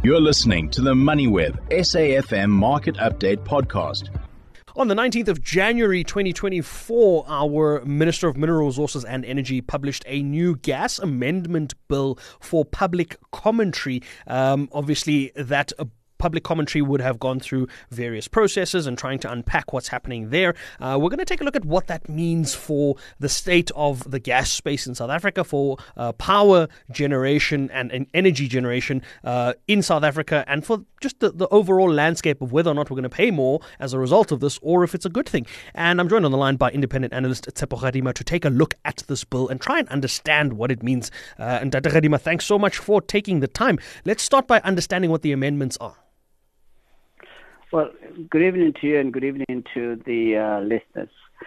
You're listening to the MoneyWeb SAFM Market Update Podcast. On the 19th of January 2024, our Minister of Mineral Resources and Energy published a new gas amendment bill for public commentary. Obviously, that public commentary would have gone through various processes and trying to unpack what's happening there. We're going to take a look at what that means for the state of the gas space in South Africa, for power generation and energy generation in South Africa, and for just the overall landscape of whether or not we're going to pay more as a result of this, or if it's a good thing. And I'm joined on the line by independent analyst Tshepo Kgadima to take a look at this bill and try and understand what it means. And Dr. Kgadima, thanks so much for taking the time. Let's start by understanding what the amendments are. Well, good evening to you and good evening to the listeners.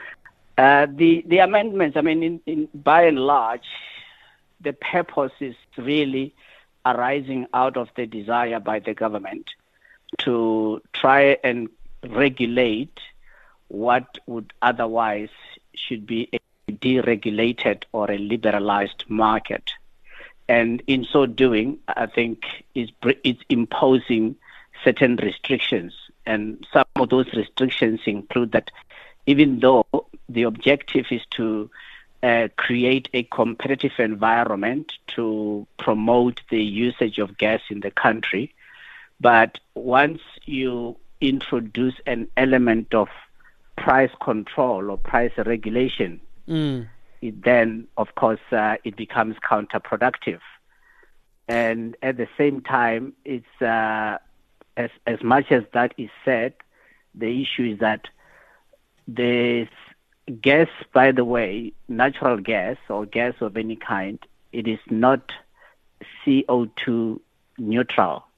The amendments, I mean, by and large, the purpose is really arising out of the desire by the government to try and regulate what would otherwise should be a deregulated or a liberalized market. And in so doing, I think it's imposing certain restrictions. And some of those restrictions include that even though the objective is to create a competitive environment to promote the usage of gas in the country, but once you introduce an element of price control or price regulation, it then, of course, it becomes counterproductive. And at the same time, it's as much as that is said, the issue is that the gas, by the way, natural gas or gas of any kind, it is not CO2 neutral.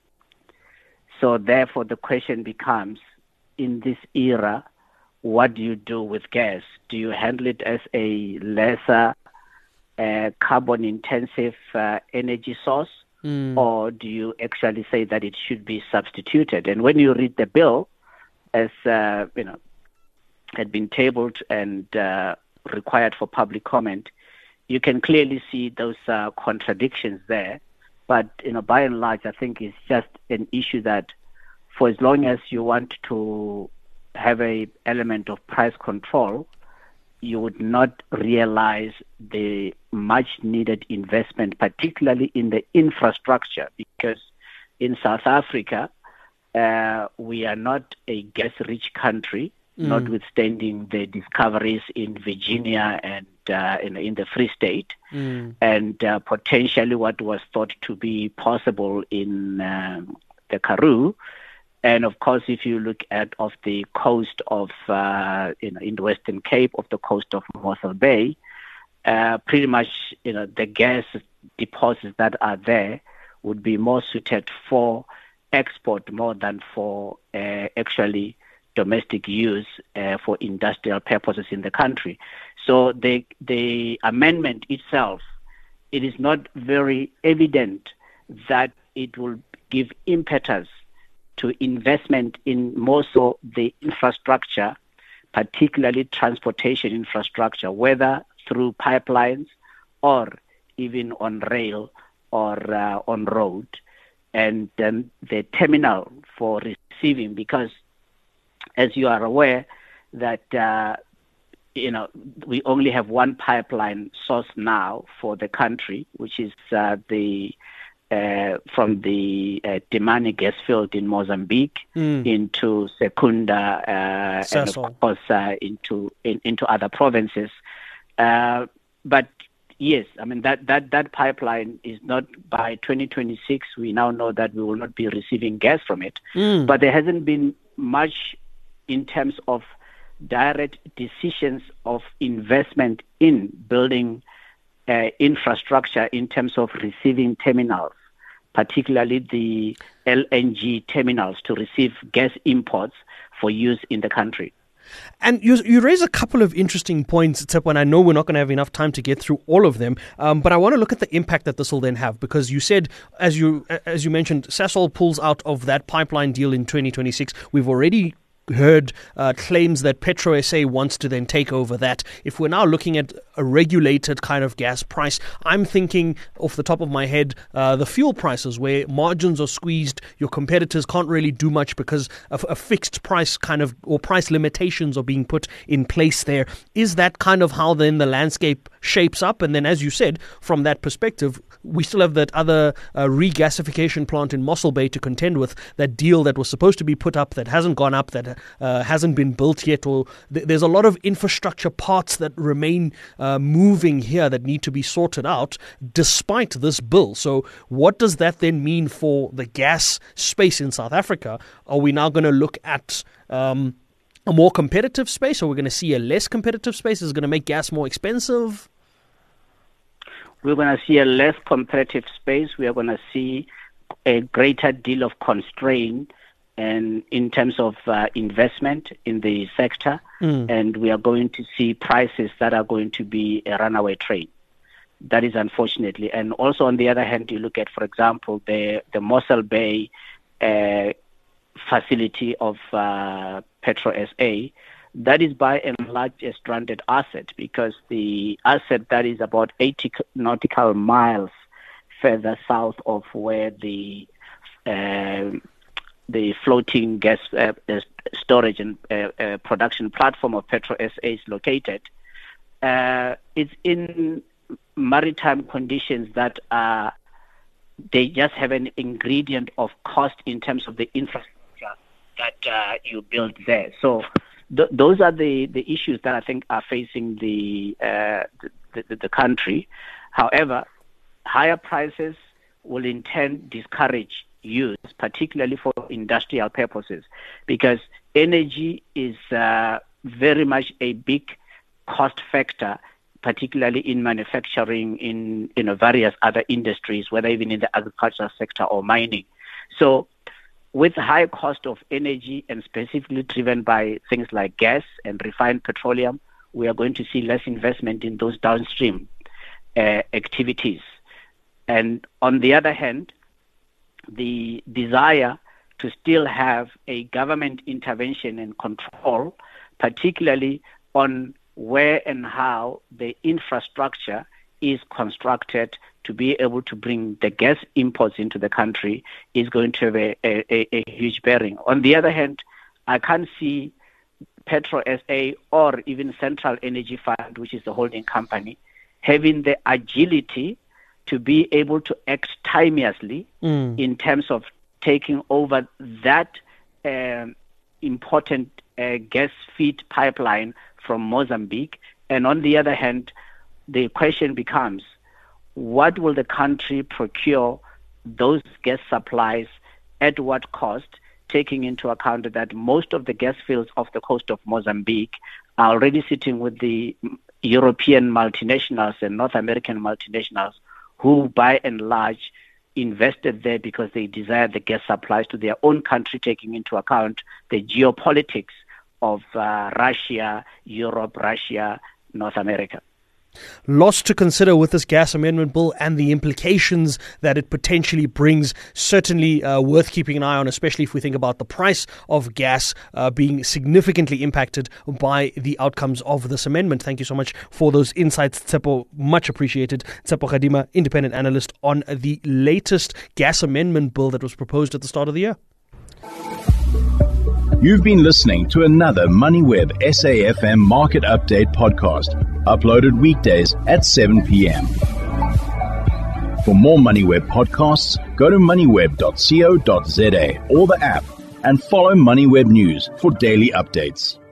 So therefore the question becomes, in this era, what do you do with gas? Do you handle it as a lesser carbon intensive energy source? Or do you actually say that it should be substituted? And when you read the bill, as had been tabled and required for public comment, you can clearly see those contradictions there. But by and large, I think it's just an issue that, for as long as you want to have an element of price control, you would not realize the much needed investment, particularly in the infrastructure, because in South Africa, we are not a gas-rich country, notwithstanding the discoveries in Virginia and in the Free State, and potentially what was thought to be possible in the Karoo. And of course, if you look at off the coast of, in the Western Cape, of the coast of Mossel Bay, pretty much, the gas deposits that are there would be more suited for export more than for actually domestic use for industrial purposes in the country. So the amendment itself, it is not very evident that it will give impetus to investment in more so the infrastructure, particularly transportation infrastructure, whether through pipelines or even on rail or on road, and then the terminal for receiving, because as you are aware that we only have one pipeline source now for the country, which is from the Temane gas field in Mozambique into Secunda and of course into other provinces. But yes, I mean that pipeline is not, by 2026. We now know that we will not be receiving gas from it. But there hasn't been much in terms of direct decisions of investment in building infrastructure in terms of receiving terminals, particularly the LNG terminals to receive gas imports for use in the country. And you raise a couple of interesting points, Tshepo, and I know we're not going to have enough time to get through all of them, but I want to look at the impact that this will then have, because you said, as you mentioned, Sasol pulls out of that pipeline deal in 2026. We've already heard claims that Petro SA wants to then take over that. If we're now looking at a regulated kind of gas price, I'm thinking off the top of my head, the fuel prices where margins are squeezed, your competitors can't really do much because a fixed price kind of, or price limitations are being put in place there. Is that kind of how then the landscape shapes up? And then, as you said, from that perspective, we still have that other regasification plant in Mossel Bay to contend with, that deal that was supposed to be put up that hasn't gone up, that hasn't been built yet, or there's a lot of infrastructure parts that remain moving here that need to be sorted out despite this bill. So what does that then mean for the gas space in South Africa? Are we now going to look at a more competitive space, or we're going to see a less competitive space? Is it going to make gas more expensive? We're going to see a less competitive space. We are going to see a greater deal of constraint and in terms of investment in the sector, and we are going to see prices that are going to be a runaway train. That is unfortunately. And also on the other hand, you look at, for example, the Mossel Bay facility of Petro SA, that is by and large a stranded asset, because the asset that is about 80 nautical miles further south of where the floating gas storage and production platform of Petro SA is located, it's in maritime conditions that they just have an ingredient of cost in terms of the infrastructure that you build there. So those are the issues that I think are facing the country. However, higher prices will in turn discourage use, particularly for industrial purposes, because energy is very much a big cost factor, particularly in manufacturing, in various other industries, whether even in the agricultural sector or mining. So with high cost of energy, and specifically driven by things like gas and refined petroleum, we are going to see less investment in those downstream activities. And on the other hand, the desire to still have a government intervention and control, particularly on where and how the infrastructure is constructed to be able to bring the gas imports into the country, is going to have a huge bearing. On the other hand, I can't see Petro SA or even Central Energy Fund, which is the holding company, having the agility to be able to act timeously in terms of taking over that important gas feed pipeline from Mozambique. And on the other hand, the question becomes, what will the country procure those gas supplies at what cost, taking into account that most of the gas fields off the coast of Mozambique are already sitting with the European multinationals and North American multinationals, who by and large invested there because they desired the gas supplies to their own country, taking into account the geopolitics of Russia, Europe, Russia, North America. Lots to consider with this gas amendment bill and the implications that it potentially brings. Certainly worth keeping an eye on, especially if we think about the price of gas being significantly impacted by the outcomes of this amendment. Thank you so much for those insights, Tsepo. Much appreciated. Tsepo Gadima, independent analyst on the latest gas amendment bill that was proposed at the start of the year. You've been listening to another MoneyWeb SAFM Market Update podcast, uploaded weekdays at 7 p.m. For more MoneyWeb podcasts, go to moneyweb.co.za or the app, and follow MoneyWeb News for daily updates.